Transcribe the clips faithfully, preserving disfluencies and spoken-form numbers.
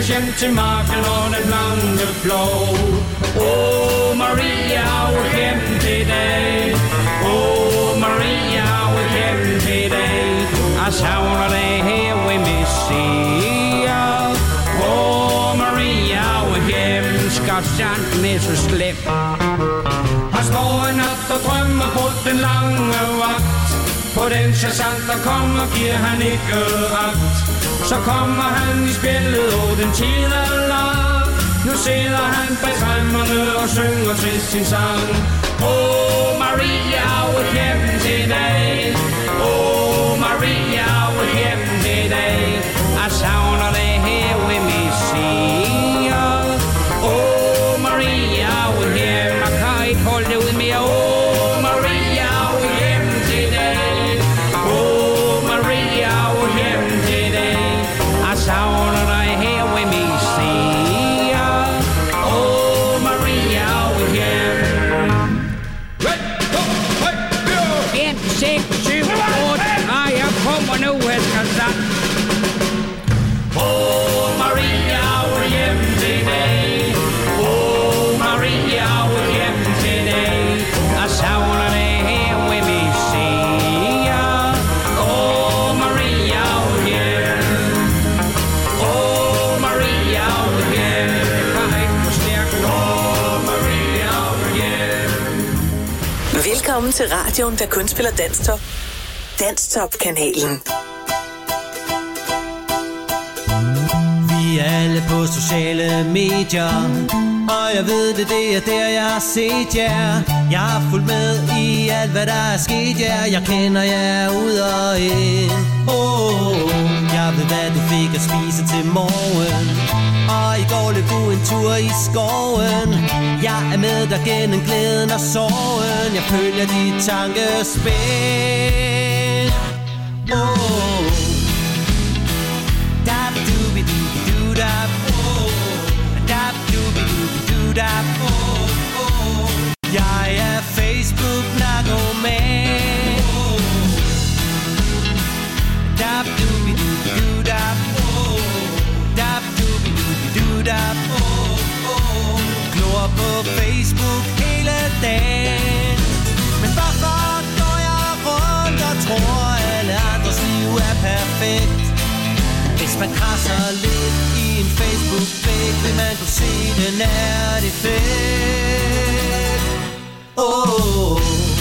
os hjem til marken og den lange plov. Åh, Maria, hvor hjem til dig. Åh, Maria, hvor hjem til dig. Jeg savner dig her ved Messia. Åh, Maria, hvor hjem skal sandt med så slem. Jeg står en nat og drømmer på den lange vagt. På den sergeant, der kommer, giver han ikke ret. Så kommer han i spjældet, og den tid er lang. Nu sidder han bag tremmerne og synger til sin sang. Åh, Maria, hvor hjem til dig. Åh, Maria, hvor hjem til dig. Jeg savner dig her ved Messia. Åh, Maria, hvor hjem. Jeg kan ikke holde det ud mere. Åh, Maria, hvor hjem til dig. Åh, Maria, hvor hjem til dig. Jeg savner dig her ved Messia. Åh, Maria, hvor hjem. en, seks, syv, otte. Nej, jeg kommer nu, jeg skal sagt. Åh, Maria, hvor hjem til dig. Åh, Maria, hvor hjem til dig. Jeg savner dig her ved Messia. Åh, Maria, hvor hjem. Åh, Maria, hvor hjem. Kan ikke forstærke. Åh, Maria, hvor hjem. Velkommen til radioen, der kun spiller Danstop. Danstop-kanalen. Vi er alle på sociale medier, og jeg ved det, det er der, jeg har set jer. Jeg har fulgt med i alt, hvad der er sket jer. Jeg kender jer ud og ind. Oh, jeg ved, hvad du fik at spise til morgen, og i går løb du en tur i skoven. Jeg er med dig gennem glæden og sorgen. Jeg følger dit tankespil. Oh, dab-doobie-doobie-doo-dab. Oh, dab-doobie-doobie-doo-dab. Oh, oh. Jeg er Facebook-narkoman. Oh, dab-doobie-doobie-doo-dab. Oh, dab-doobie-doobie-doo-dab. Oh, oh. Glor på Facebook hele dagen. Men hvorfor går jeg rundt og tror, alle andres liv er perfekt? Hvis man krasser lidt i en Facebook-væg, vil man kunne se den er defekt. Oh.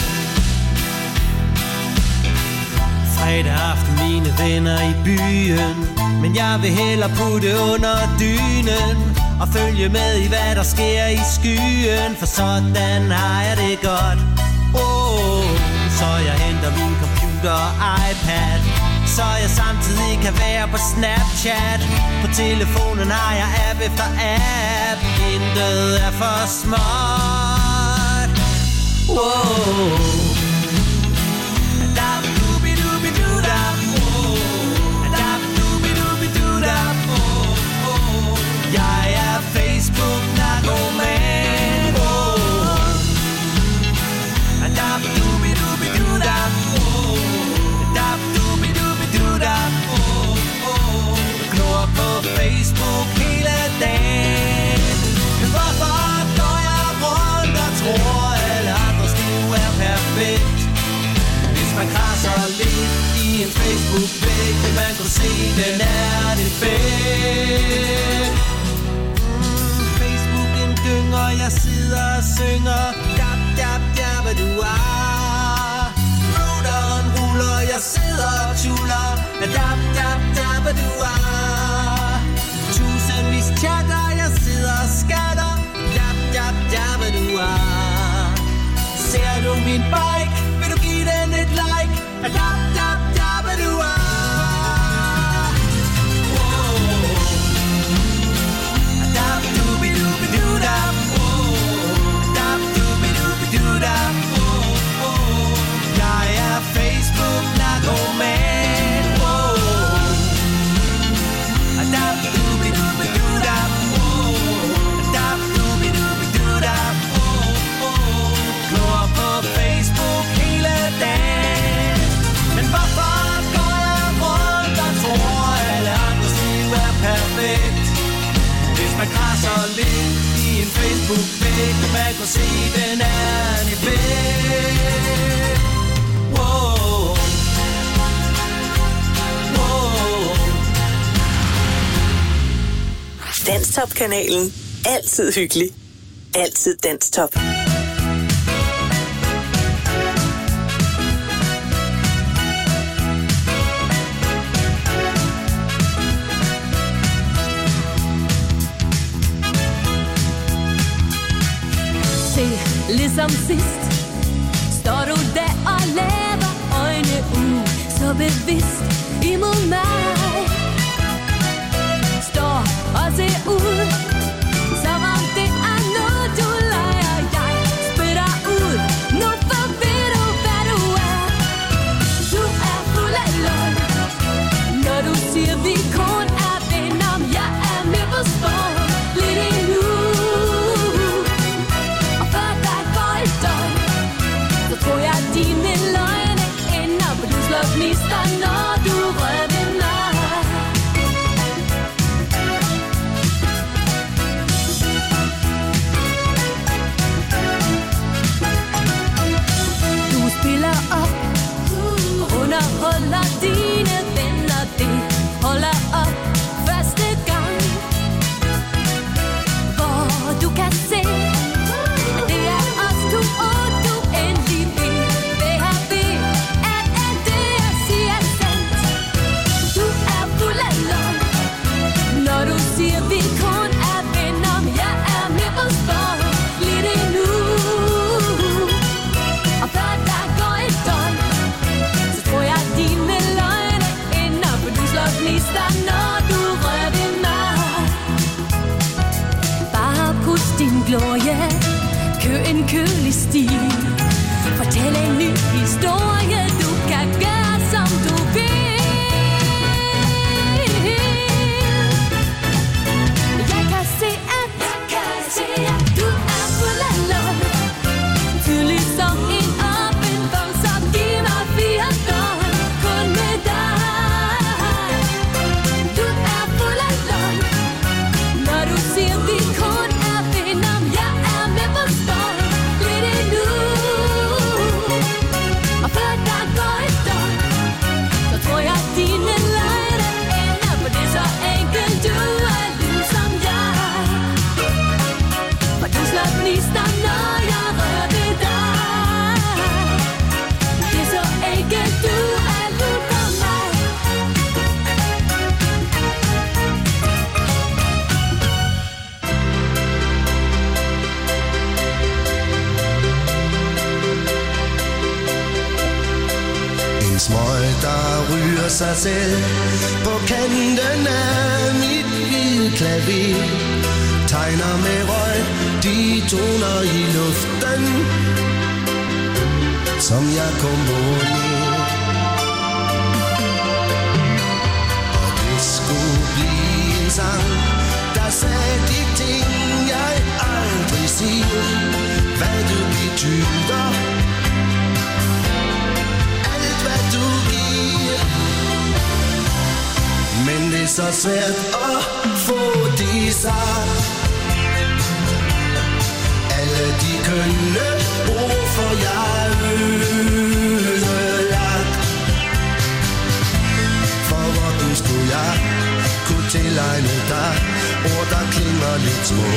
Fredag aften, mine venner i byen, men jeg vil hellere putte under dynen og følge med i, hvad der sker i skyen, for sådan har jeg det godt. Oh. Så jeg henter min computer og iPad, så jeg samtidig kan være på Snapchat. På telefonen har jeg app efter app. Intet er for småt. Wow. Dab-doobie-doobie-doo-dab. Dab-doobie-doobie-doo-dab. Jeg er Facebook-narkoman. Dab-doobie-doobie-doo-dab. Dab-doobie-doobie-doo-dab. Glor på Facebook hele dagen. Men hvorfor går jeg rundt og tror, alle andres liv er perfekt? Hvis man krasser lidt i en Facebook-væg, vil man kunne se, den er defekt. Mm, Facebook en gynger, jeg sidder og synger. Dab, dab, dab, du er. Routeren ruller, jeg sidder og tuller. Dab, dab, dab, du er. Tusindvis chatter, jeg sidder og skatter. Dab, dab, dab, du er. Ser du min bike, vil du give den et like? Dab, dab, dab, du er. Dab, doobie-doobie-doo-dab. Dab, doobie-doobie-doo-dab. Jeg er Facebook-narkoman. Dab, doobie-doobie-doo-dab. Dab, doobie-doobie-doo-dab. Glor på Facebook hele dagen. Men hvorfor går jeg rundt og tror, alle andres liv er perfekt? man krasser lidt i en Facebook-væg, man kan se den er i væk. Wow. Wow. Danstop-kanalen. Altid hyggelig. Altid Danstop. Ligesom sidst står du der og laver øjne ud, så bevidst imod mig. Står og ser ud, som om det er noget du leger. Jeg spytter ud, nu for ved du hvad du er. Du er fuld af løgn, når du siger vi kun er venner. Jeg er med på spor, lidt endnu. Så tror jeg dine løgne ender på du slår gnister, når du rører ved mig. Du spiller op og underholder dine venner. Det holder op første gang, hvor du kan se, at det er os to og du endelig vil. Det her vil, at alt det jeg siger er sandt. Du er fuld af løgn, når du siger vi kun er venner. Jeg er med på spor, lidt endnu. Og før der går et døgn, så tror jeg dine løgne ender, for du slår gnister, når du rører ved mig. Bare pust din glorie, kør en kølig stil, fortæl en ny historie, du kan gøre som du vil. Jeg kan se at, jeg kan se at du er fuld af løgn, tydelig som en åben bog, så giv mig fire døgn, kun med dig. Du er fuld af løgn, når du siger vi kun er venner. Jeg er med på spor, lidt endnu. Og før der går et døgn, så tror jeg dine løgne ender, for det er så enkelt, du er ligesom jeg. For du slår gnister, når jeg rører ved dig. Det er så enkelt, du er ligesom mig. En smøg, der ryger sig selv på kanten af mit hvide klaver, tegner med røg de toner i luften, som jeg komponerer. Og det skulle blive en sang, der sagde de ting, jeg aldrig siger, hvad du betyder, alt hvad du giver. Men det er så svært at få det sagt, alle de kønne ord, for jeg ødelagt. For hvordan skulle jeg kunne tilegne dig ord, der klinger lidt små?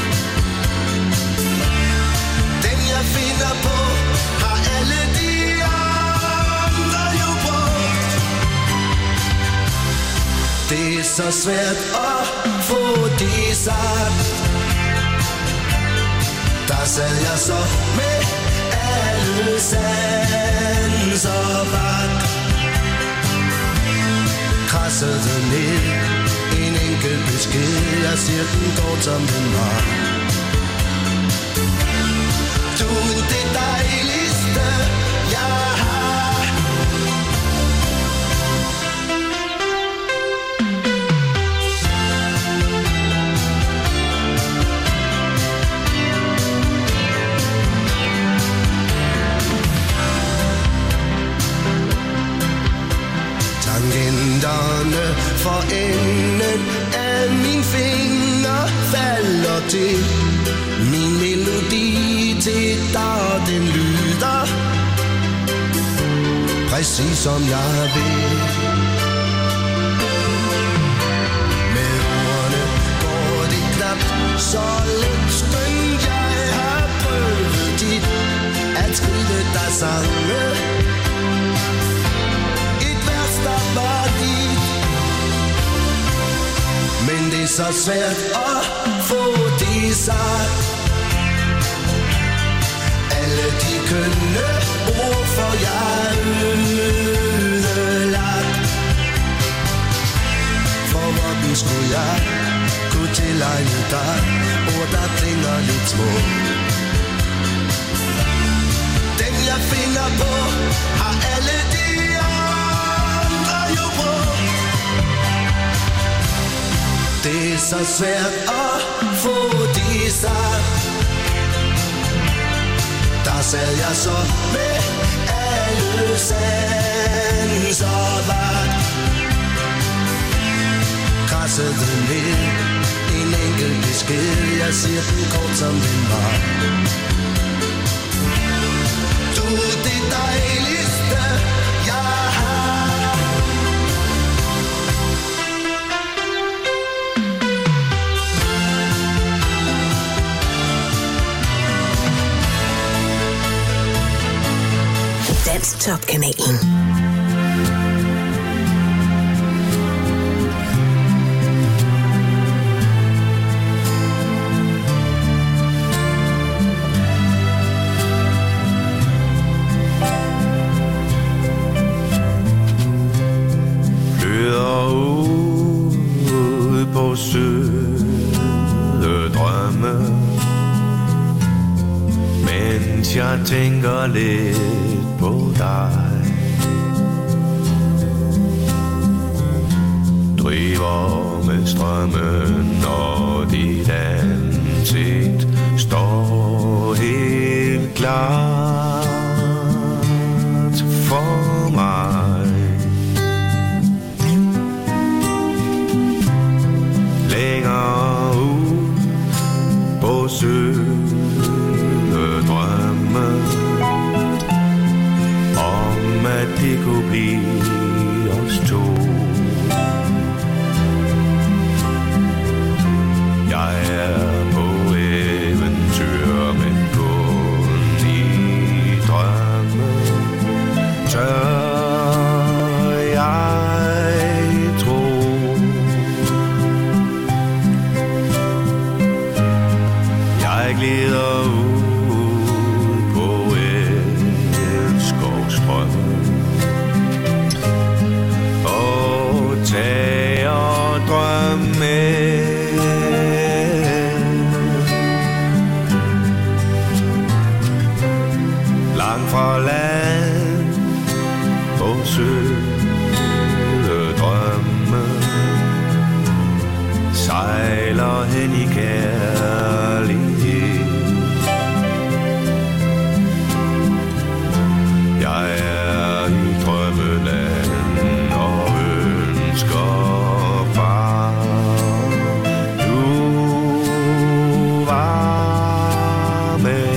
Den jeg finder på, har alle de andre jo brugt. Det er så svært at få det sagt. Der sad jeg så med alle sanser vagt, krassede ned en enkelt besked, jeg siger den går som den var. Du er det dejligste, jeg har. Tangenterne for enden af min finger til min melodi til dig, den lyder præcis som jeg vil. Med ordene går det knap så let, skønt jeg har prøvet dit at skrive dig sange. Et vers, der var dit, men det er så svært at få det sagt. Alle de kønne ord for jeg ødelagt. For hvordan skulle jeg kunne tilegne dig ord, der klinger lidt små? Den jeg finder på har alle de andre jo brugt. Det er så svært at få det sagt. Der sad jeg så med alle sanser vagt. Krassede ned en enkelt besked, jeg siger den kort som den var. Du er det dejligste jeg har. Danstop-kanalen. Flyder ud på søde drømme, mens jeg tænker lidt på dig. Driver med strømmen, og dit ansigt står helt klart for mig. Længere ud på søde drømme, om at det kunne blive os to. Jeg er på eventyr, men kun i drømme tør jeg tro. Jeg glider ud på en skovstrøm og tager drømme langt fra land og søde drømme, sejler hen i kærlighed. Jeg er i drømmeland og ønsker bare du var med.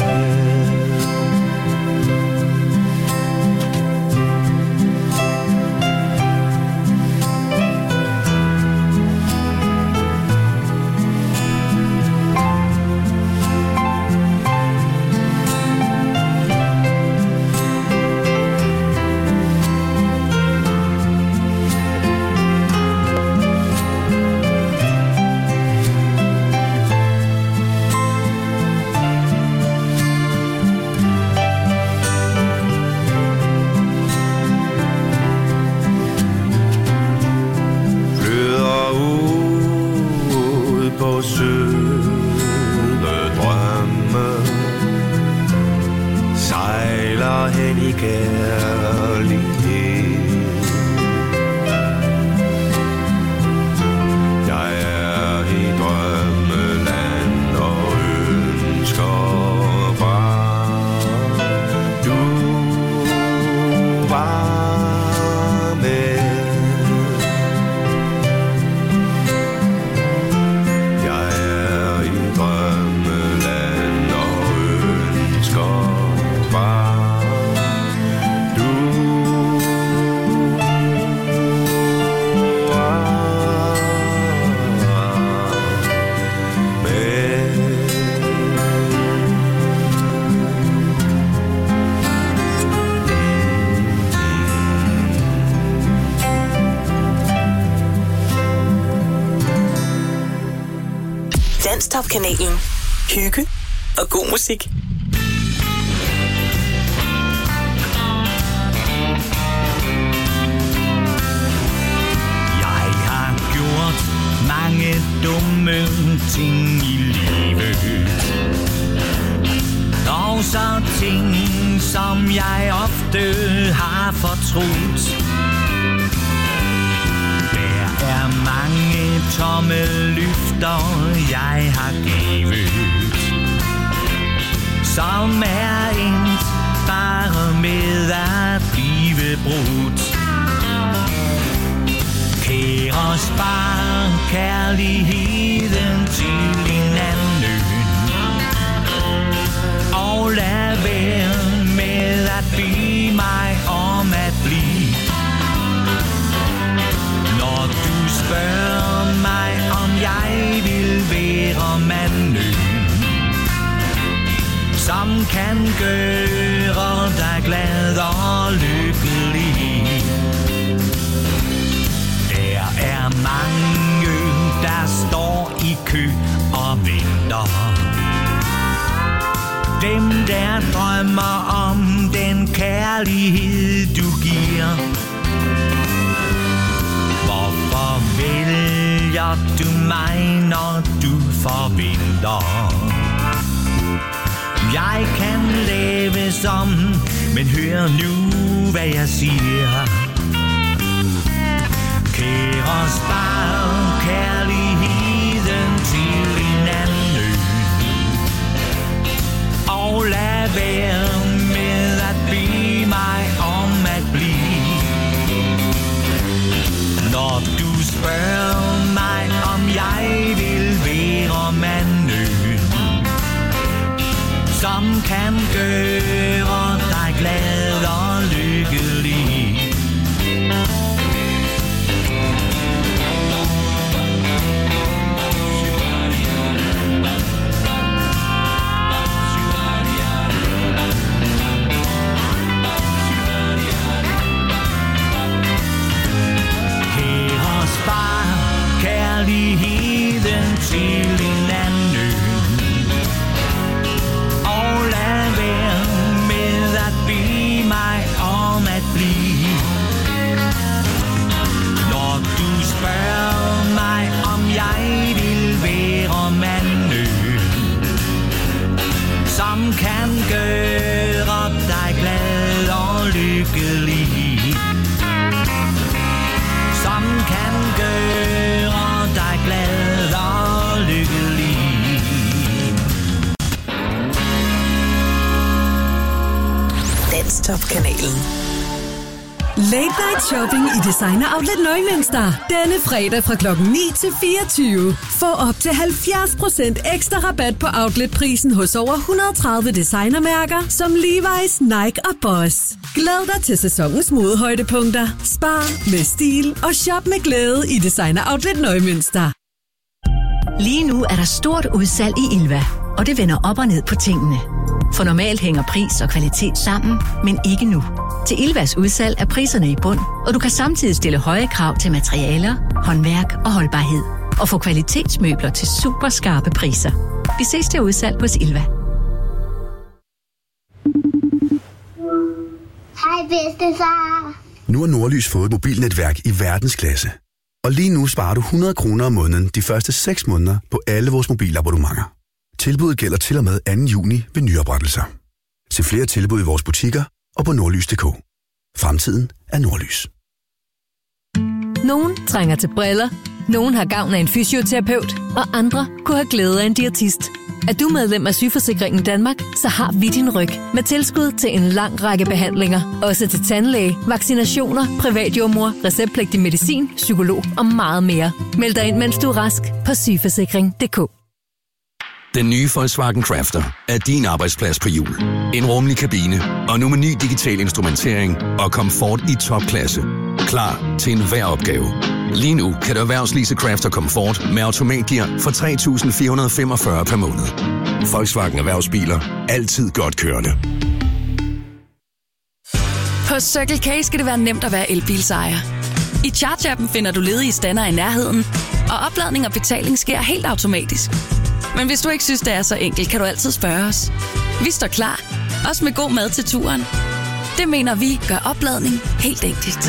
Drømme Danstop-kanalen. Hygge og god musik. Jeg har gjort mange dumme ting i livet. Og så ting, som jeg ofte har fortrudt. Der er mange tomme løfter, jeg har givet, som er endt bare med at blive brudt. Kære, spar kærligheden til hinanden, og lad være med at bede mig om at blive. Når du spørger mig, om jeg vil være manden, som kan gøre dig glad og lykkelig. Der er mange, der står i kø og venter. Dem, der drømmer om den kærlighed, du giver. Hvorfor vælger du mig, når du forventer? Jeg kan leve som, men hør nu, hvad jeg siger. Kære, spar kærligheden til hinanden, og lad være med at bede mig om at blive. Når du spørger mig, om jeg vil være manden, som kan gøre dig glad og lykkelig. Kære, spar kærligheden til hinanden, og lad være med at bede mig om at blive. Når du spørger mig, om jeg vil være manden, som kan gøre dig glad og lykkelig. Som kan gøre dig glad og lykkelig. Danstop-kanalen. Late Night Shopping i Designer Outlet Neumünster. Denne fredag fra klokken ni til fireogtyve. Få op til halvfjerds procent ekstra rabat på outletprisen hos over et hundrede og tredive designermærker som Levi's, Nike og Boss. Glæd dig til sæsonens modehøjdepunkter. Spar med stil og shop med glæde i Designer Outlet Neumünster. Lige nu er der stort udsalg i Ilva, og det vender op og ned på tingene. For normalt hænger pris og kvalitet sammen, men ikke nu. Til Ilvas udsalg er priserne i bund, og du kan samtidig stille høje krav til materialer, håndværk og holdbarhed. Og få kvalitetsmøbler til super skarpe priser. Vi ses til udsalg hos Ilva. Hej bedstefar. Nu har Nordlys fået et mobilnetværk i verdensklasse. Og lige nu sparer du hundrede kroner om måneden de første seks måneder på alle vores mobilabonnementer. Tilbuddet gælder til og med anden juni ved nyoprettelser. Se flere tilbud i vores butikker og på nordlys punktum d k. Fremtiden er Nordlys. Nogen trænger til briller, nogen har gavn af en fysioterapeut, og andre kunne have glæde af en diætist. Er du medlem af Sygeforsikringen Danmark, så har vi din ryg med tilskud til en lang række behandlinger. Også til tandlæge, vaccinationer, privatjordmor, receptpligtig medicin, psykolog og meget mere. Meld dig ind, mens du er rask på sygeforsikring punktum d k. Den nye Volkswagen Crafter er din arbejdsplads på hjul. En rummelig kabine og nu med ny digital instrumentering og komfort i topklasse. Klar til enhver opgave. Lige nu kan du erhvervslease Crafter Comfort med automatgear for tre tusind fire hundrede og femogfyrre per måned. Volkswagen Erhvervsbiler. Altid godt kørende. På Circle K skal det være nemt at være elbilsejer. I Charge-appen finder du ledige stander i nærheden, og opladning og betaling sker helt automatisk. Men hvis du ikke synes, det er så enkelt, kan du altid spørge os. Vi står klar, også med god mad til turen. Det mener vi gør opladning helt enkelt.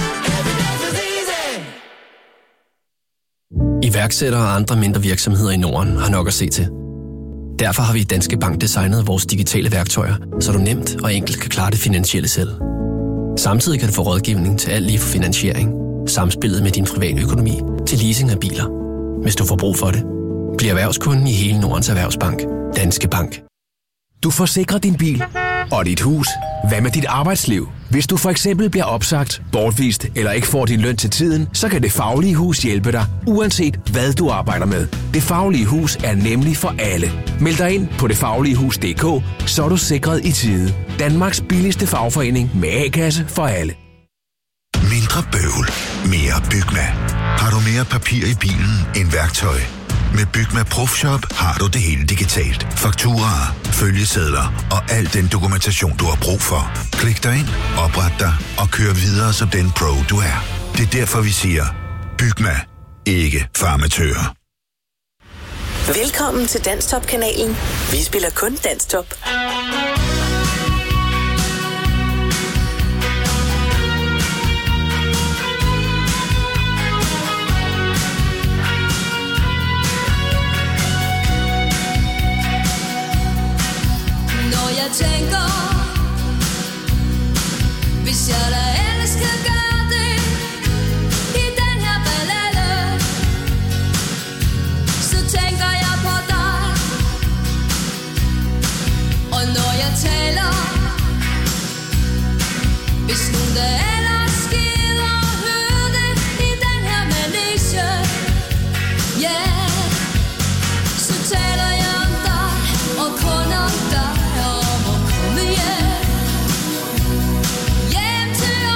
Iværksættere og andre mindre virksomheder i Norden har nok at se til. Derfor har vi i Danske Bank designet vores digitale værktøjer, så du nemt og enkelt kan klare det finansielle selv. Samtidig kan du få rådgivning til alt lige fra finansiering, samspillet med din private økonomi til leasing af biler. Hvis du får brug for det, bliv erhvervskunden i hele Nordens Erhvervsbank. Danske Bank. Du forsikrer din bil og dit hus. Hvad med dit arbejdsliv? Hvis du for eksempel bliver opsagt, bortvist eller ikke får din løn til tiden, så kan Det Faglige Hus hjælpe dig, uanset hvad du arbejder med. Det Faglige Hus er nemlig for alle. Meld dig ind på det faglige hus punktum d k, så er du sikret i tide. Danmarks billigste fagforening med A-kasse for alle. Mindre bøvl, mere Bygma. Har du mere papir i bilen end værktøj? Med Bygma Profshop har du det hele digitalt. Fakturaer, følgesedler og al den dokumentation, du har brug for. Klik dig ind, opret dig og kør videre som den pro, du er. Det er derfor, vi siger, Bygma, ikke farmatører. Velkommen til Danstop-kanalen. Vi spiller kun Danstop. Jeg tænker, hvis jeg da ellers kan gøre det i den her ballade, så tænker jeg på dig. Og når jeg taler, hvis nogen der ellers gider at høre det i den her manege, yeah, så taler jeg om dig og kun om dig. Hjem til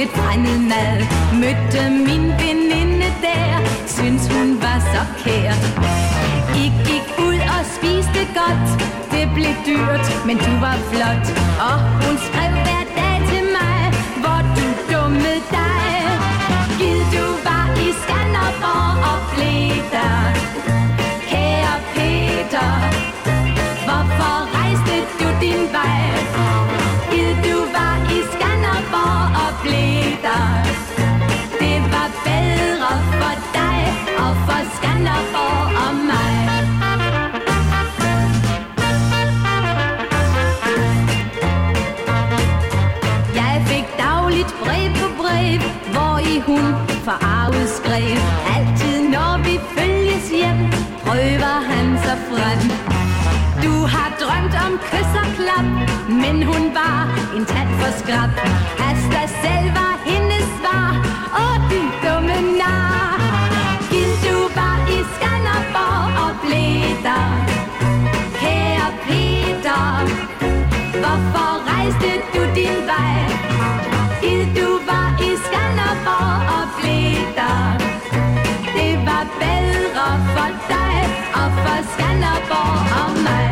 lidt fremmed mad. Mødte min veninde der, synes hun var så kær. I gik ud og spiste godt, det blev dyrt, men du var flot. Og hun skrev hver dag til mig, hvor du dummede dig. Gid du var i Skanderborg og blev der. Kære Peter, hvorfor rejste du din vej? Gid du var i Skanderborg og blev der. Det var bedre for dig og for Skanderborg og mig. Jeg fik dagligt brev på brev, hvor i hun forarvet skrev. Altid når vi følges hjem, prøver han sig frem. Du har drømt om kys og klap, men hun var en tand for skrab. Asta selv var hendes svar, åh du dumme nar. Gid du var i Skanderborg og blev der. Kære Peter, hvorfor rejste du din vej? Gid du var i Skanderborg og blev der. Det var bedre for dig og for Skanderborg og mig.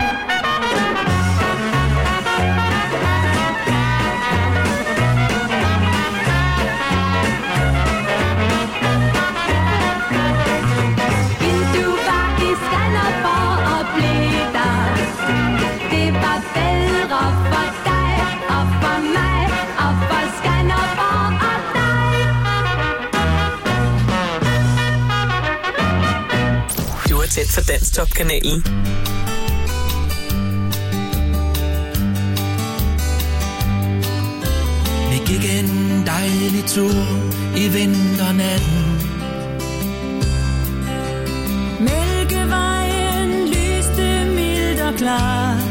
Gid du var i Skanderborg og blev der. Det var bedre for dig og for mig og for Skanderborg og dig. Du er tæt for Danstop-kanalen. Vi gik en dejlig tur i vinternatten. Mælkevejen lyste mildt og klart.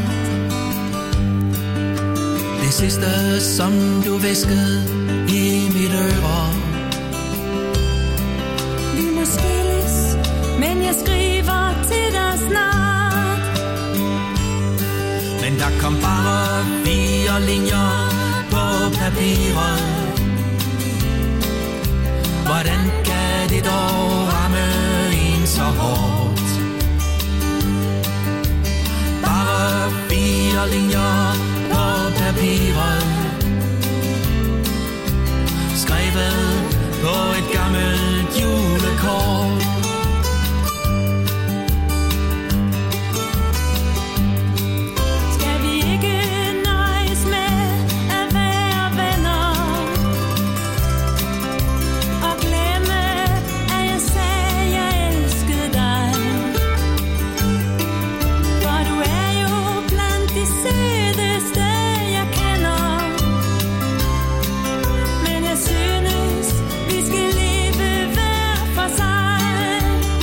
Det sidste, som du viskede i mit øre. Vi må skilles, men jeg skriver til dig snart. Men der kom bare fire linjer på papiret. Hvordan kan det dog ramme en så hårdt? Bare fire linjer på papiret, skrevet på et gammelt julekort. Skal vi ikke nøjes med at være venner og glemme, at jeg sagde, jeg elskede dig? For du er jo blandt de sødeste, jeg kender. Men jeg synes, vi skal leve hver for sig.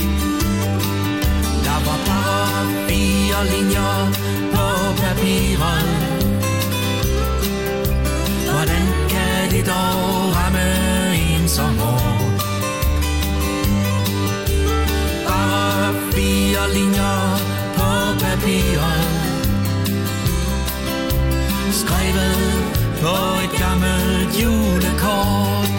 Der var bare fire linjer på papiret. Hvordan kan det dog ramme en så hårdt? Bare fire linjer på papiret, skrevet på et gammelt julekort.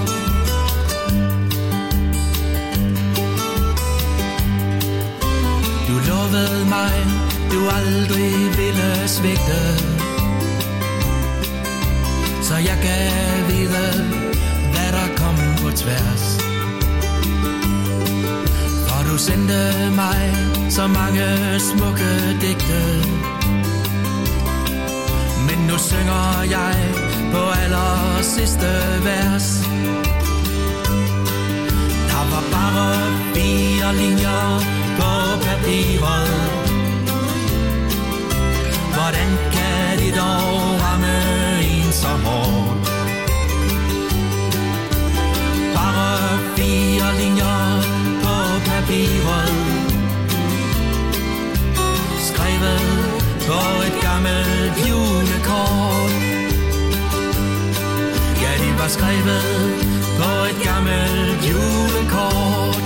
Du lovede mig, du aldrig ville svigte, så jeg gav vide, hvad der kom på tværs. For du sendte mig så mange smukke digte, men nu synger jeg på aller sidste vers. Der var bare fire linjer på papiret. Hvordan kan det dog ramme en så hårdt? Bare fire linjer på papiret, skrevet på et gammelt julekort. Ja, de var skrevet på et gammelt julekort.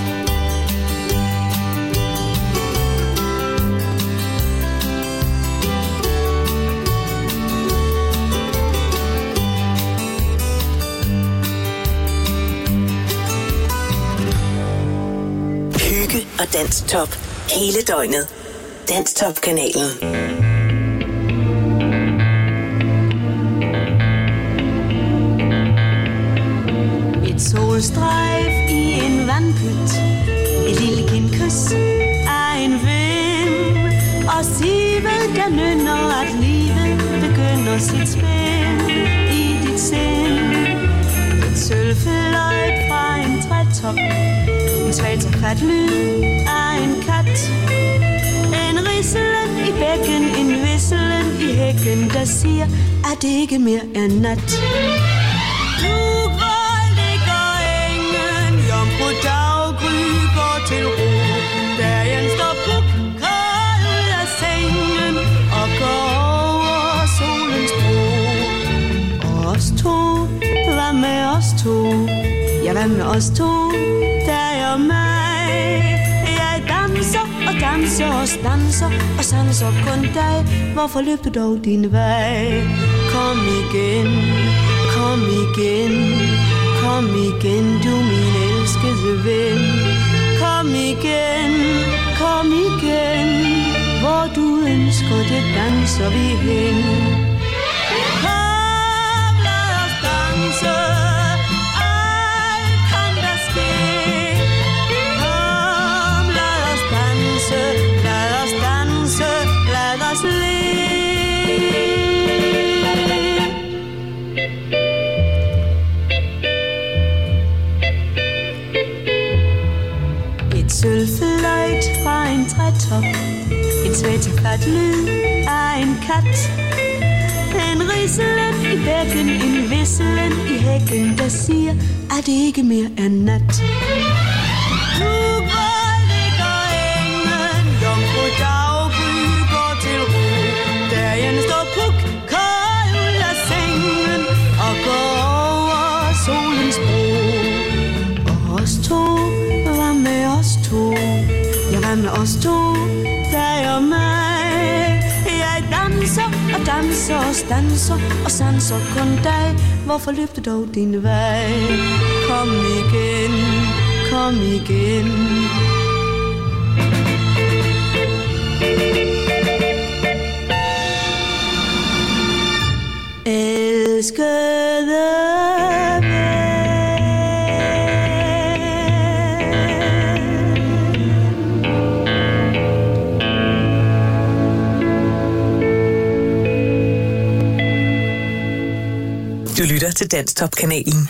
Dansk Top. Hele døgnet. Dansk Top-kanalen. Et solstrejf i en vandpyt, et lille kindkys af en vind, og sivet der nynner, at livet begynder sit spil i dit sind. Et sølvfløjt fra en trætop, en svag taget lyd af en kat, en rislen i bækken, en visselen i hækken, der siger, at det ikke mere er nat. Daggry går til ro, dagen står pluk, kold ud af sengen og går over solens bro. Og os to, hvad med os to? Ja, hvad med os to? Dig og mig. Jeg danser og danser og stanser og sanser kun dig. Hvorfor løb du dog din vej? Kom igen, kom igen, kom igen, du min elskede ven. Kom igen, kom igen, hvor du ønsker det danser vi hen. Kom, lad os danse, alt kan der ske. Kom, lad os danse, lad os danse, lad os le. Sølvfløjt fra en trætop, en svætterfat lyd af en kat, en rislen i bækken, en visselen i hækken, der siger, at det ikke mere er nat. Nu går ligger engen, jomfru Daggry går til ro, dagen står puk, kold ud af sengen og går over solens bro. Og os to, hvad med os to? Ja, hvad med os to? Dig og mig. Jeg danser og danser og stanser og sanser kun dig. Hvorfor løb du dog din vej? Kom igen, kom igen. Elskede Du lytter til Dansk Top-kanalen.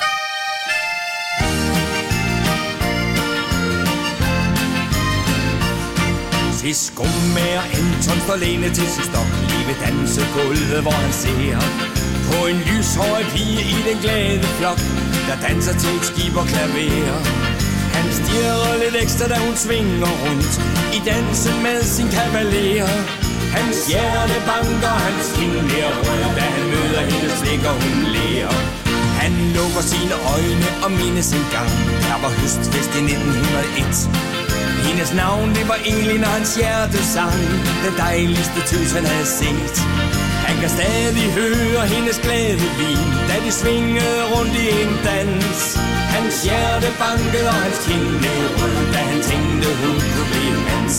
Se skummager Anton står læne til sin stok lige ved dansegulvet, hvor han ser på en lyshåret pige i den glade flok, der danser til et skib og klaver. Han stirrer lidt ekstra, da hun svinger rundt i dansen med sin kavaler. Hans hjerte banker, hans kind bliver rød, da han møder hende, slikker hun lærer. Han lukker sine øjne og mindes en gang, der var høstfest i nitten hundrede og et. Hendes navn, det var Elin, og hans hjerte sang den dejligste tøs, han havde set. Han kan stadig høre hendes glade vin, da de svingede rundt i en dans. Hans hjerte bankede, og hans kind blev rød, da han tænkte, hun kunne blive hans.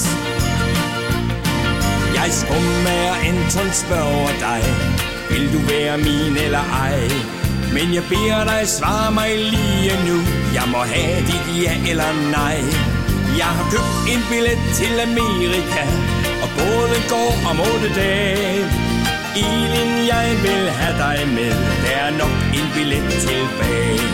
Jeg skummager Anton spørger dig, vil du være min eller ej? Men jeg beder dig, svar mig lige nu, jeg må have dit ja eller nej. Jeg har købt en billet til Amerika, og båden går om otte dage. Elin, jeg vil have dig med, der er nok en billet tilbage.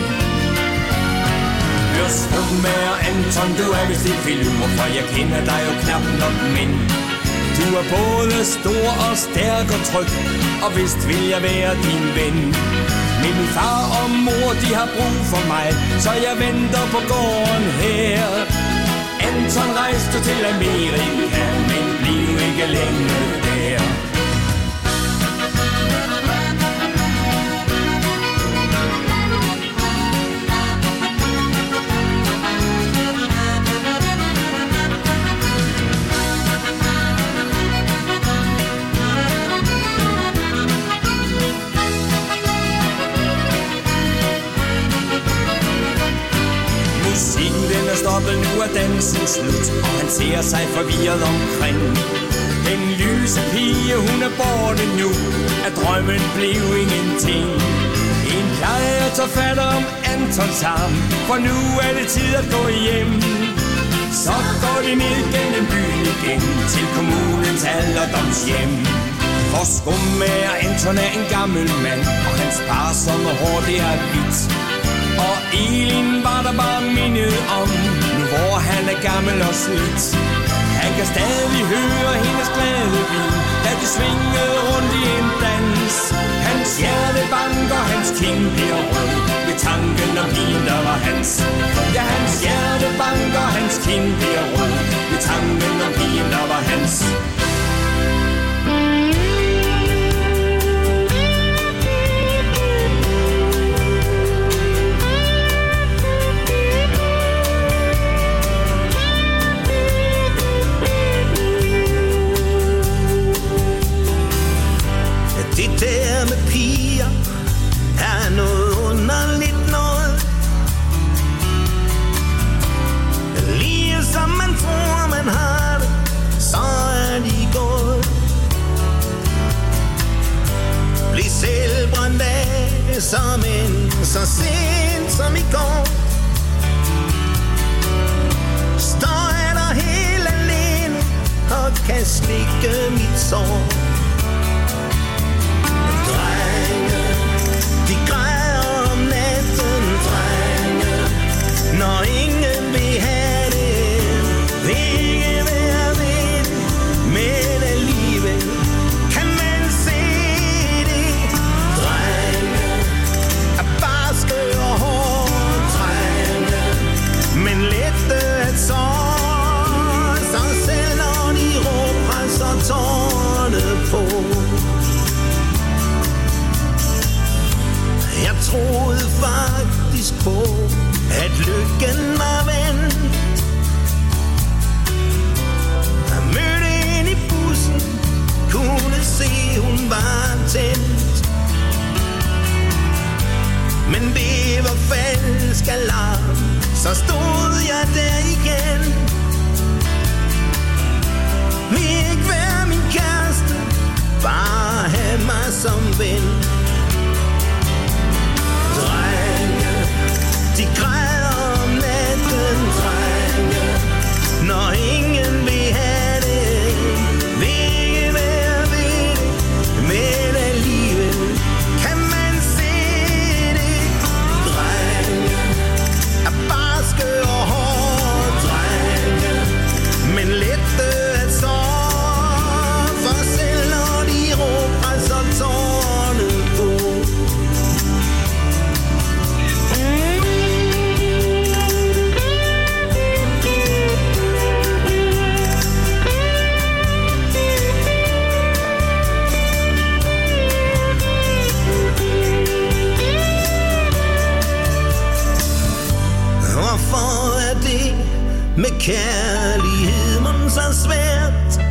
Hør skummager Anton, du er vist et filur, for jeg kender dig jo knap nok, men du er både stor og stærk og tryg, og vist vil jeg være din ven. Min far og mor, de har brug for mig, så jeg venter på gården her. Anton rejste til Amerika, men bliv ikke længe der. Musikken den er stoppet, nu er dansen slut, og han ser sig forvirret omkring. Den lyse pige, hun er borte nu, at drømmen blev ingenting. En plejer tager fat om Antons arm, for nu er det tid at gå hjem. Så går de ned gennem byen igen, til kommunens alderdomshjem. For skummager Anton er en gammel mand, og hans sparsomme hår det er hvidt. Og Elin var der bare mindet om, nu hvor han er gammel og slidt. Han kan stadig høre hendes glade vin, da de svingede rundt i en dans. Hans hjerte banker, hans kind bliver rød, ved tanken om pigen, der var hans. Ja, hans hjerte banker, hans kind bliver rød, ved tanken om pigen, der var hans. Det der med piger er noget underligt noget. Lige som man tror man har det, så er de gået. Bliv selv brændt af som en, så sent som i går. Står jeg der helt alene og kan slikke mit sår. De græder om natten, drenge, når ingen vil have det. Vil ikke være ved det, men alligevel kan man se det. Drenge er barske og hårde, drenge, men lette at sove. Så selv når de råber, så tårne på. Jeg troede faktisk på, at lykken var vendt. Jeg mødte hende i bussen, kunne se hun var tændt. Men det var falsk alarm, så stod jeg der igen. Vil ikke være min kæreste, bare have mig som ven. Drenge, de græder om natten, drenge, når ingen vil have det. Vil ikke være ved det, men alligevel kan man se det. Drenge er barske og hårde, drenge, men lette at sove. For selv når de råber, så tårne på. Hvorfor er det med kærlighed mon så svært?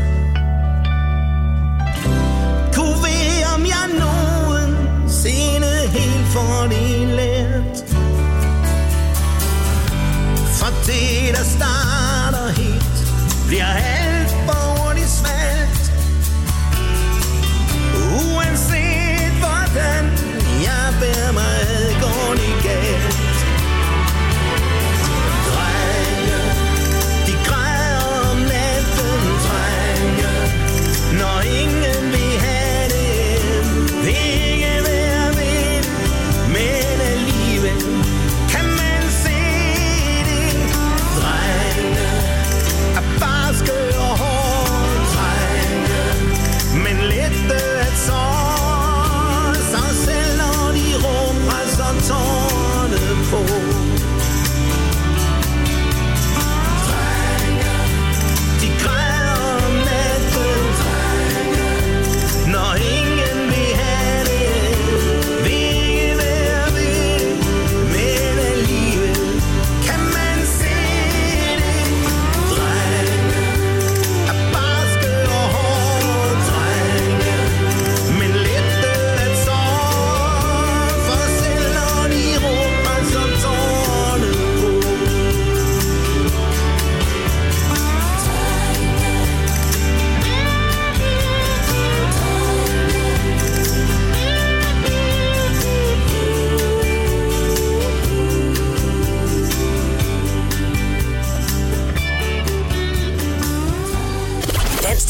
Kunne være om jeg nogensinde helt får det lært. For det der starter helt, bliver alt borgerligt svært. Uanset hvordan jeg bærer mig adgående galt.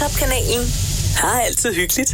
Danstop-kanalen har altid hyggeligt.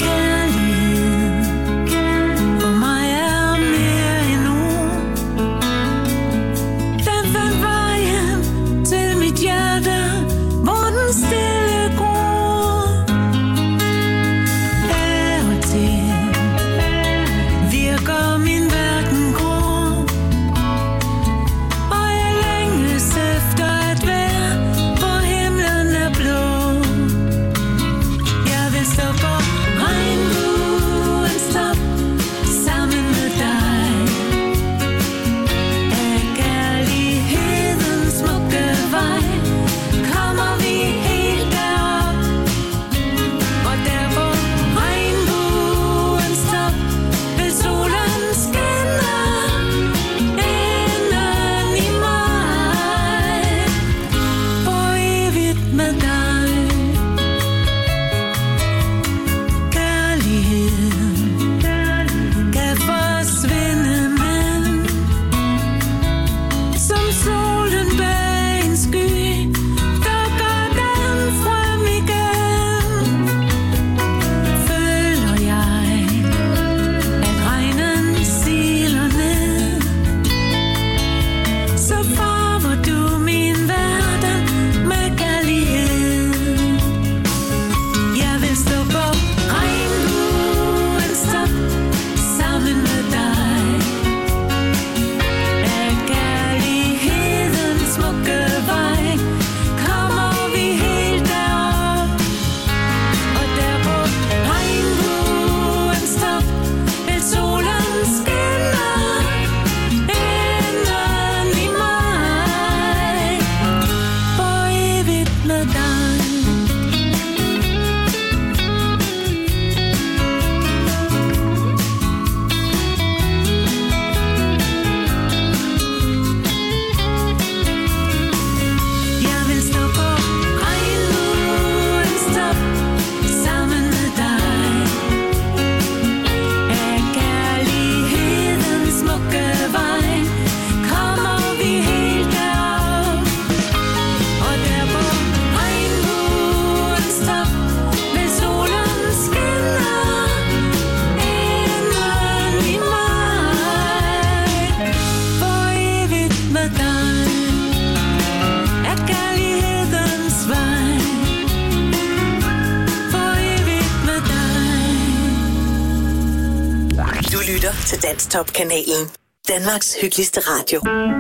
Til Danstop-kanalen. Danmarks hyggeligste radio.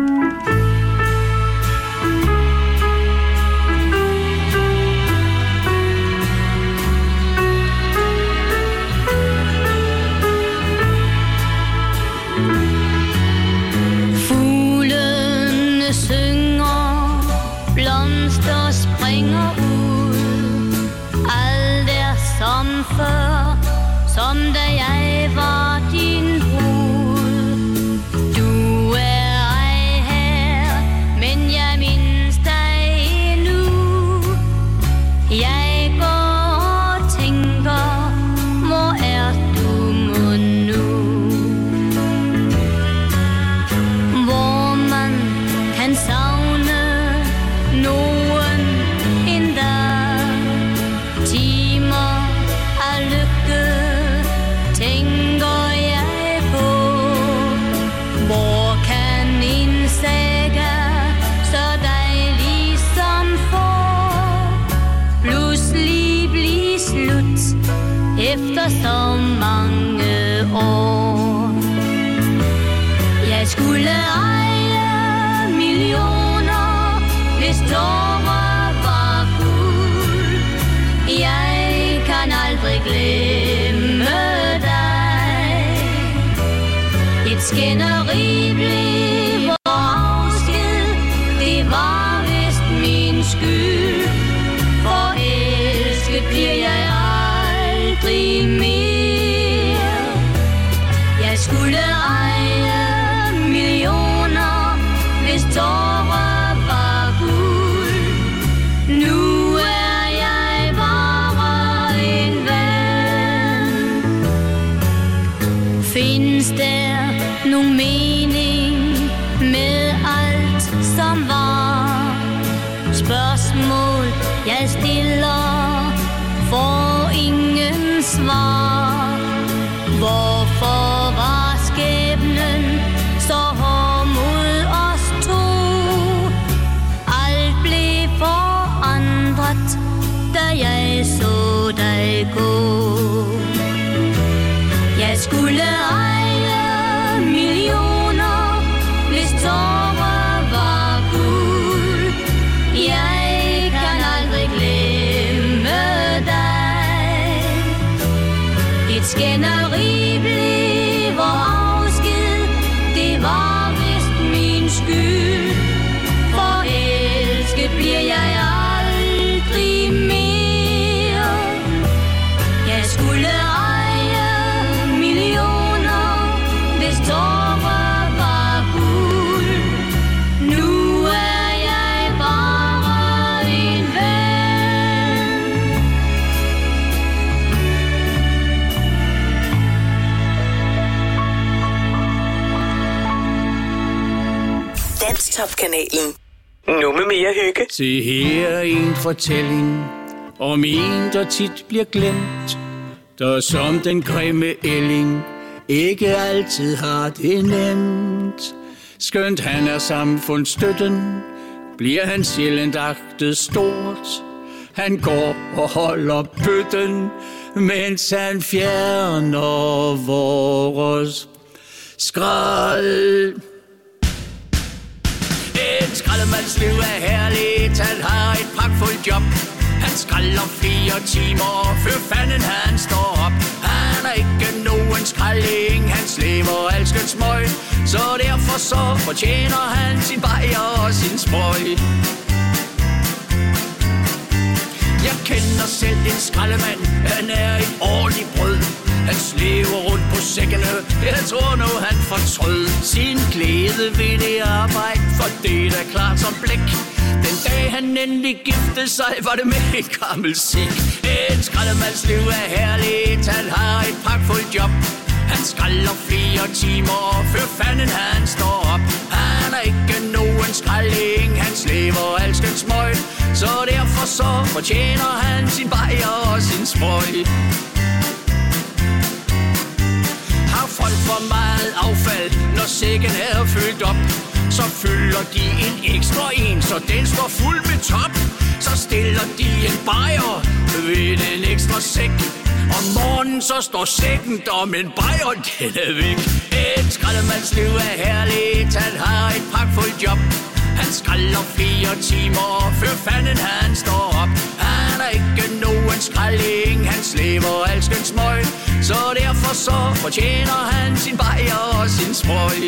Fuglene synger, blomster springer ud. Alt er som før, som da jeg var din brud. Du er ej her, men jeg mindes dig endnu. Jeg går og tænker, hvor er du mon nu? Hvor man kan savne nogen en dag. Timer af lykke tænker jeg på. Hvor kan en saga så dejlig som får pludselig blive slut efter så mange år? Jeg skulle eje millioner, hvis tårer var guld. Jeg kan aldrig glemme dig. Et skænderi blev vor afsked, det var vist min skyld. Forelsket bliver jeg aldrig mere. Jeg skulle eje millioner, hvis tårer var guld. Nu er jeg bare en ven. Findes der nogen mening med alt som var? Spørgsmål jeg stiller, svar. Hvorfor var skæbnen så hård mod os to? Alt blev forandret, da jeg så dig gå. Jeg skulle eje millioner, hvis tårer var guld. Jeg kan aldrig glemme dig. Et skænderi blev vor afsked, det var vist min skyld. Forelsket bliver jeg aldrig mere. Jeg skulle eje millioner, hvis tårer var guld. Nu er jeg bare en ven. Danstop-kanalen. Nu med mere hygge. Se her en fortælling om en, der tit bliver glemt, der som den grimme ælling ikke altid har det nemt. Skønt han er samfundsstøtten, bliver han sjældent agtet stort. Han går og holder bøtten, mens han fjerner vores skrald. En skraldemands liv er herligt, han har et pragtfuldt job. Han skralder fire timer, før fanden han står op. Han er ikke nogen skralding, han slæver alskens smøg. Så derfor så fortjener han sin bajer og sin sprøj. Jeg kender selv en skraldemand, han er et ordentligt brød. Han slæver rundt på sækkene, jeg tror nu han fortrød sin glæde ved det arbejde, for det er da klart som blæk. Den dag han endelig giftede sig, var det med en gammel sæk. En skraldemands liv er herligt, han har et pragtfuldt job. Han skralder fire timer, før fanden han står op. Han er ikke nogen skralding, han slæver alskens smøg. Så derfor så fortjener han sin bajer og sin sprøj. Har folk for meget affald, når sækken er fyldt op, så fylder de en ekstra en, så den står fuld med top. Så stiller de en bajer ved den ekstra sæk. Om morgenen så står sækken der, men bajeren den er væk. En skraldemands liv er herligt, han har et pragtfuldt job. Han skralder fire timer, før fanden han står op. Han er ikke nogen skralding, han slæver alskens smøg. Så derfor så fortjener han sin bajer og sin sprøj.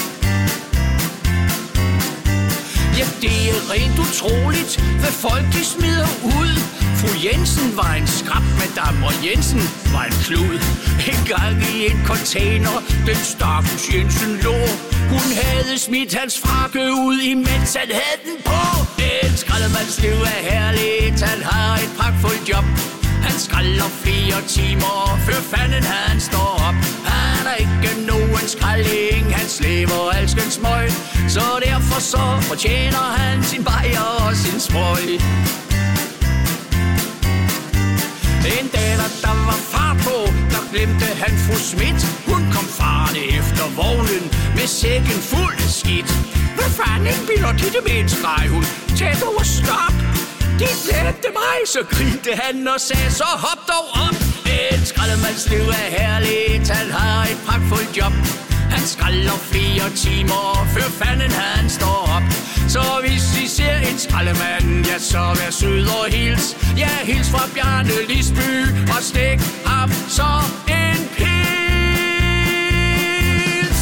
Ja, det er rent utroligt, hvad folk de smider ud. Fru Jensen var en skrab, madame, og Jensen var en klud. En gang i en container, den stakkels Jensen lå. Hun havde smidt hans frakke ud, imens han havde den på. En skraldemands liv er herligt, han har et pragtfuldt job. Han skralder fire timer, før fanden han står op. Han er ikke nogen skralding, han slæver alskens smøg. Så derfor så fortjener han sin bajer og sin sprøj. En dag, da der var fart på, der glemte han fru Schmidt. Hun kom farne efter vognen med sækken fuld af skidt. Hvad fanden bilder de det med en streg, hun? Tag dog og stop! De glemte mig, så grinte han og sagde, så hop dog op. En skraldemands liv er herligt, han har et pragtfuldt job. Han skralder fire timer, før fanden han står op. Så hvis I ser en skraldemand, ja, så vær sød og hils. Ja, hils fra Bjarne Lisby og stik ham så en pils.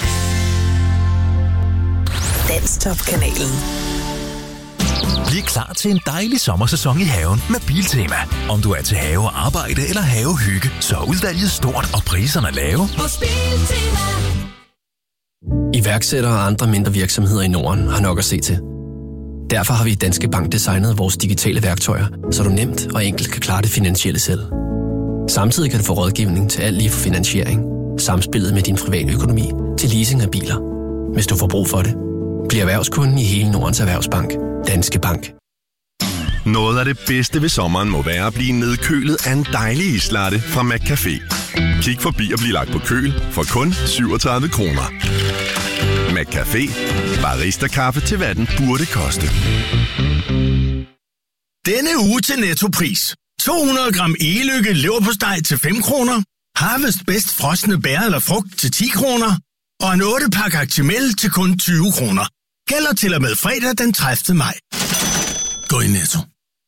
Danstop-kanalen. Bliv klar til en dejlig sommersæson i haven med Biltema. Om du er til havearbejde eller havehygge, så er udvalget stort og priserne lave. Hos Biltema. Iværksættere og andre mindre virksomheder i Norden har nok at se til. Derfor har vi i Danske Bank designet vores digitale værktøjer, så du nemt og enkelt kan klare det finansielle selv. Samtidig kan du få rådgivning til alt lige fra finansiering, samspillet med din private økonomi til leasing af biler. Hvis du får brug for det, bliv erhvervskunden i hele Nordens Erhvervsbank. Danske Bank. Noget af det bedste ved sommeren må være at blive nedkølet af en dejlig islatte fra McCafé. Kig forbi og bliv lagt på køl for kun syvogtredive kroner. McCafé. Barista-kaffe til hvad den burde koste. Denne uge til Nettopris. to hundrede gram e-lykke leverpostej til fem kroner. Harvest Best frosne bær eller frugt til ti kroner. Og en otte pakke Actimel til kun tyve kroner. Gælder til og med fredag den tredivte maj. Gå i Netto.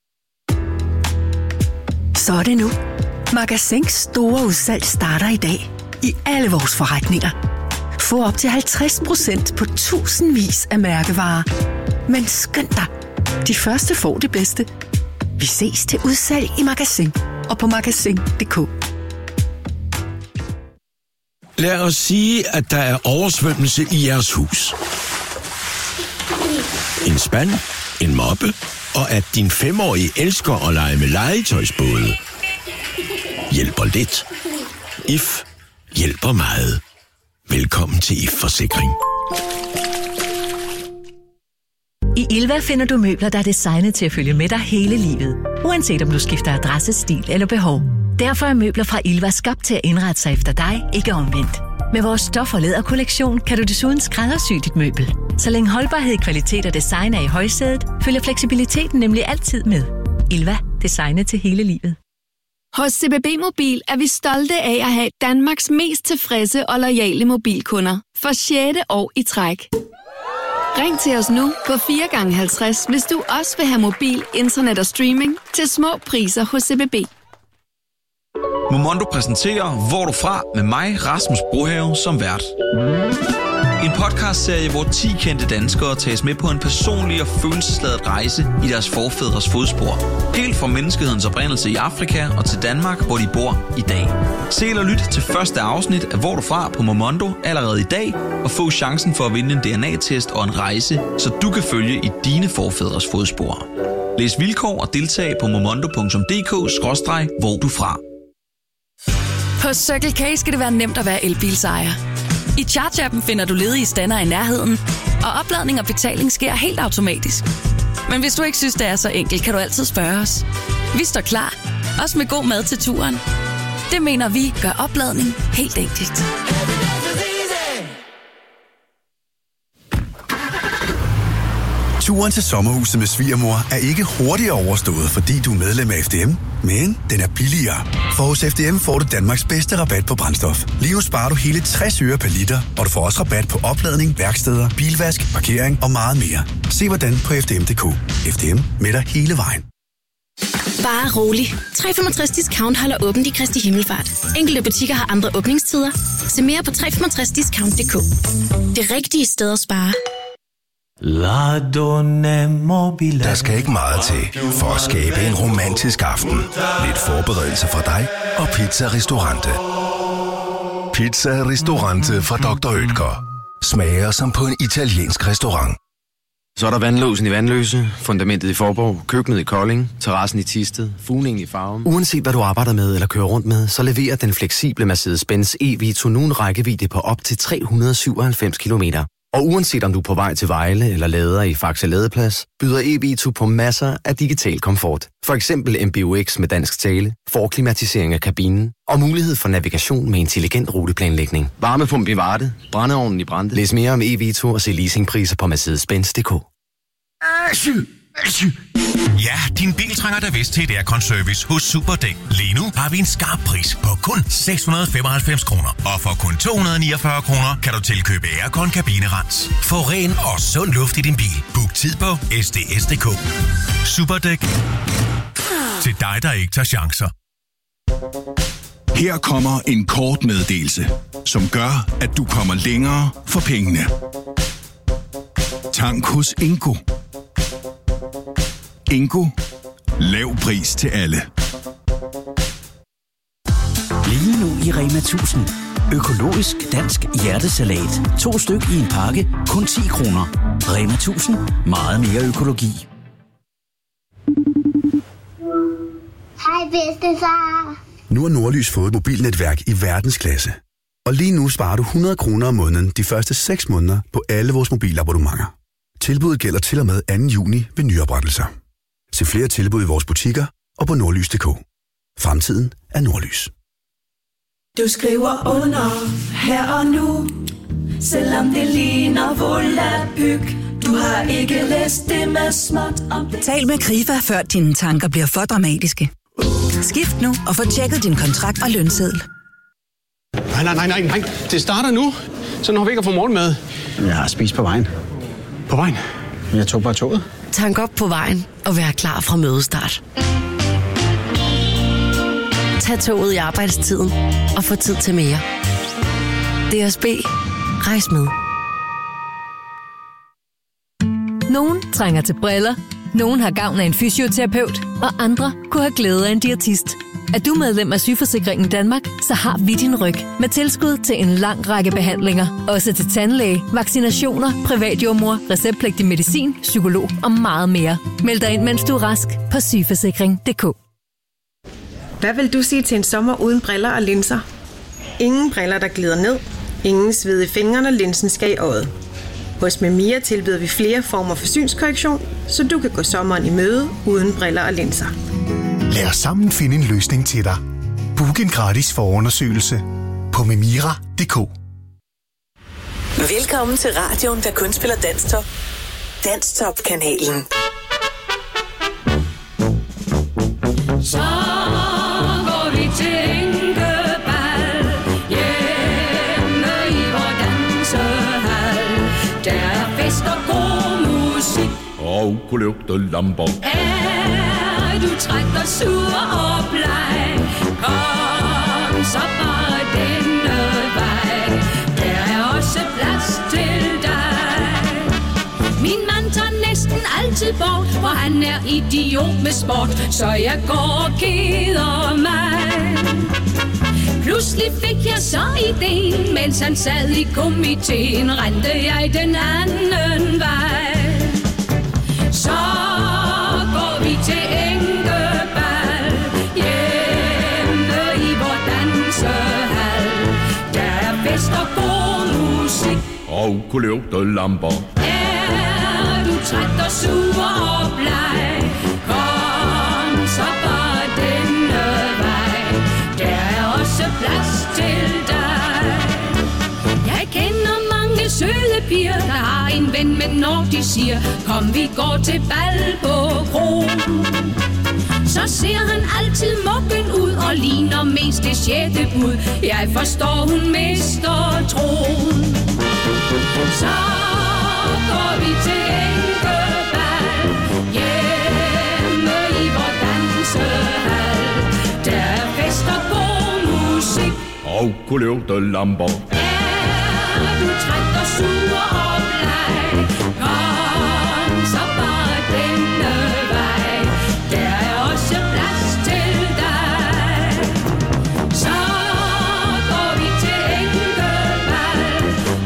Så er det nu. Magasins store udsalg starter i dag. I alle vores forretninger. Få op til halvtreds procent på tusindvis af mærkevarer. Men skynd dig. De første får det bedste. Vi ses til udsalg i Magasin og på magasin punktum d k. Lad os sige, at der er oversvømmelse i jeres hus. En spand, en moppe, og at din femårige elsker at lege med legetøjsbåde. Hjælper lidt. I F hjælper meget. Velkommen til I F-forsikring. I Ilva finder du møbler, der er designet til at følge med dig hele livet. Uanset om du skifter adresse, stil eller behov. Derfor er møbler fra Ilva skabt til at indrette sig efter dig, ikke omvendt. Med vores stof- og læderkollektion kan du desuden skræddersy dit møbel. Så længe holdbarhed, kvalitet og design er i højsædet, følger fleksibiliteten nemlig altid med. Ilva. Designet til hele livet. Hos C B B Mobil er vi stolte af at have Danmarks mest tilfredse og loyale mobilkunder. For sjette år i træk. Ring til os nu på fire gange halvtreds, hvis du også vil have mobil, internet og streaming til små priser hos C B B. Momondo præsenterer Hvor du fra med mig, Rasmus Brohave, som vært. En podcastserie, hvor ti kendte danskere tages med på en personlig og følelsesladet rejse i deres forfædres fodspor. Helt fra menneskehedens oprindelse i Afrika og til Danmark, hvor de bor i dag. Se eller lyt til første afsnit af Hvor du fra på Momondo allerede i dag, og få chancen for at vinde en D N A-test og en rejse, så du kan følge i dine forfædres fodspor. Læs vilkår og deltag på momondo punktum d k skråstreg hvor du fra. Hos Circle K skal det være nemt at være elbilsejer. I Charge-appen finder du ledige stander i nærheden, og opladning og betaling sker helt automatisk. Men hvis du ikke synes, det er så enkelt, kan du altid spørge os. Vi står klar, også med god mad til turen. Det mener vi gør opladning helt enkelt. Turen til sommerhuset med svigermor er ikke hurtigere overstået, fordi du er medlem af F D M, men den er billigere. For hos F D M får du Danmarks bedste rabat på brændstof. Lige nu sparer du hele tres øre per liter, og du får også rabat på opladning, værksteder, bilvask, parkering og meget mere. Se hvordan på f d m punktum d k. F D M med dig hele vejen. Bare rolig. tre komma femogtres discount holder åbent i Kristi Himmelfart. Enkelte butikker har andre åbningstider. Se mere på tre komma femogtres discount punktum d k. Det rigtige sted at spare. Der skal ikke meget til for at skabe en romantisk aften. Lidt forberedelse fra dig og Pizza Ristorante. Pizza Ristorante fra doktor Oetker. Smager som på en italiensk restaurant. Så er der vandlåsen i Vandløse, fundamentet i Forborg, køkkenet i Kolding, terrassen i Thisted, fugningen i Farum. Uanset hvad du arbejder med eller kører rundt med, så leverer den fleksible Mercedes-Benz E-Vito nu en rækkevidde på op til tre hundrede syvoghalvfems kilometer. Og uanset om du er på vej til Vejle eller lader i Faxe Ladeplads, byder E-Vito på masser af digital komfort. For eksempel M B U X med dansk tale, forklimatisering af kabinen og mulighed for navigation med intelligent ruteplanlægning. Varmepumpe i Varde, brændeovnen i Brande. Læs mere om E-Vito og se leasingpriser på Mercedes Benz punktum d k. Ja, din bil trænger da vist til et aircon-service hos Superdæk. Lige nu har vi en skarp pris på kun seks hundrede og femoghalvfems kroner. Og for kun to hundrede og niogfyrre kroner kan du tilkøbe aircon kabinerens. Få ren og sund luft i din bil. Book tid på S D S punktum d k. Superdæk. Til dig, der ikke tager chancer. Her kommer en kort meddelelse, som gør, at du kommer længere for pengene. Tank hos Ingo. Ingo. Lav pris til alle. Lige nu i Rema tusind. Økologisk dansk hjertesalat. To styk i en pakke. Kun ti kroner. Rema tusind. Meget mere økologi. Hej bedstefar. Nu har Nordlys fået et mobilnetværk i verdensklasse. Og lige nu sparer du hundrede kroner om måneden de første seks måneder på alle vores mobilabonnementer. Tilbuddet gælder til og med anden juni ved nyoprettelser. Se flere tilbud i vores butikker og på nordlys punktum d k. Fremtiden er Nordlys. Du skriver under her og nu, selvom det ligner volapyk. Du har ikke læst det med småt om det. Tal med Krifa, før dine tanker bliver for dramatiske. Skift nu og få tjekket din kontrakt og lønseddel. Nej, nej, nej, nej, nej. Det starter nu. Så når vi ikke har fået morgenmad. Jeg har spist på vejen. På vejen? Jeg tog bare toget. Tank op på vejen og vær klar fra mødestart. Tag toget i arbejdstiden og få tid til mere. D S B. Rejs med. Nogen trænger til briller, nogen har gavn af en fysioterapeut, og andre kunne have glæde af en diætist. Er du medlem af Sygeforsikringen Danmark, så har vi din ryg med tilskud til en lang række behandlinger. Også til tandlæge, vaccinationer, privatjordmor, receptpligtig medicin, psykolog og meget mere. Meld dig ind, mens du er rask på sygeforsikring punktum d k. Hvad vil du sige til en sommer uden briller og linser? Ingen briller, der glider ned. Ingen sved i fingrene, linsen skal i øjet. Hos Memia tilbyder vi flere former for synskorrektion, så du kan gå sommeren i møde uden briller og linser. Lad os sammen finde en løsning til dig. Book en gratis forundersøgelse på memira punktum d k. Velkommen til radioen, der kun spiller Danstop. Danstop-kanalen. Så går vi til Enkebal, hjemme i vor dansehal. Der er fest og god musik. Og kunne lugte lamper. Er du træt og sur og bleg, kom så bare denne vej. Der er også plads til dig. Min mand tager næsten altid bort, for han er idiot med sport, så jeg går og keder mig. Pludselig fik jeg så ideen, mens han sad i komiteen, rendte jeg den anden vej. Så går vi til Enkebal, hjemme i vor dansehal. Der er fest og god musik. Og kunne lugte lamper. Er du træt og sur og bleg, kom så bare denne vej. Der er også plads til dig. Jeg kender mange søde piger, der har en ven, men når de siger, kom vi går til bal på kroen, så ser han altid mukken ud og ligner mest det sjette bud. Jeg forstår, hun mister troen. Så går vi til Enkebal, hjemme i vor dansehal. Der er fest og god musik. Og kunne lugte lamper. Er du træt og sur og bleg, kom så bare denne vej. Der er også plads til dig. Så går vi til Enkebal,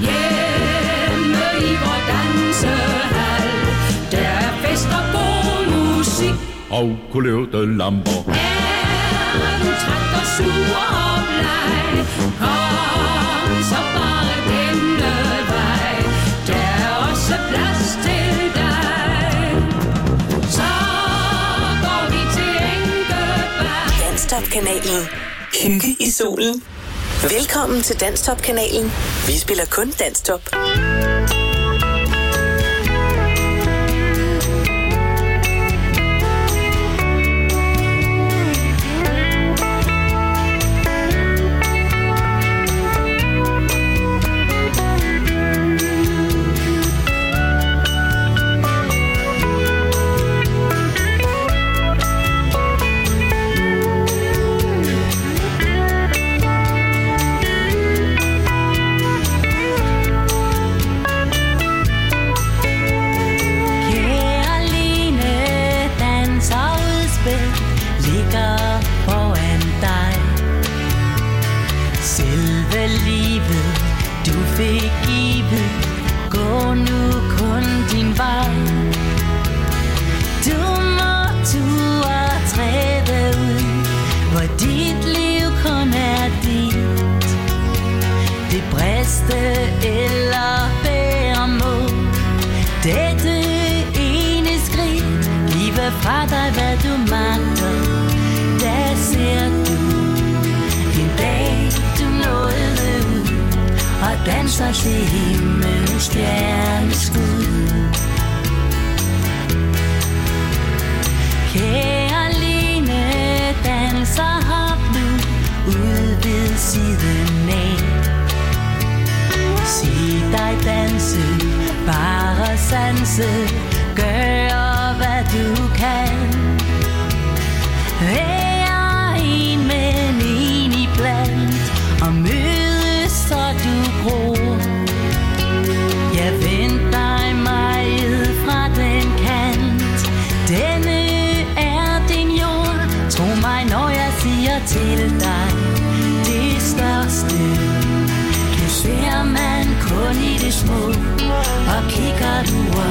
hjemme i vor dansehal. Der er fest og god musik. Og kunne lugte lamper. Er du træt og sur og bleg, kom så bare denne vej. Der er også plads til dig. Så går vi til Enkebal. Danstop-kanalen. Hygge i solen. Velkommen til Danstop-kanalen. Vi spiller kun Danstop. fra dig, hvad du magter. Der ser du en dag, du nåede ud og danser til himmelens stjerneskud. Kære Line, danser hop nu ude ved siden af. Sig dig danse, bare sanse, gør hvad du kan. Vær en, men en i blandt, og mødes så du gror. Jeg venter mig fra den kant, denne er din jord. Tro mig, når jeg siger til dig, det største kan ser man kun i det små, og kigger du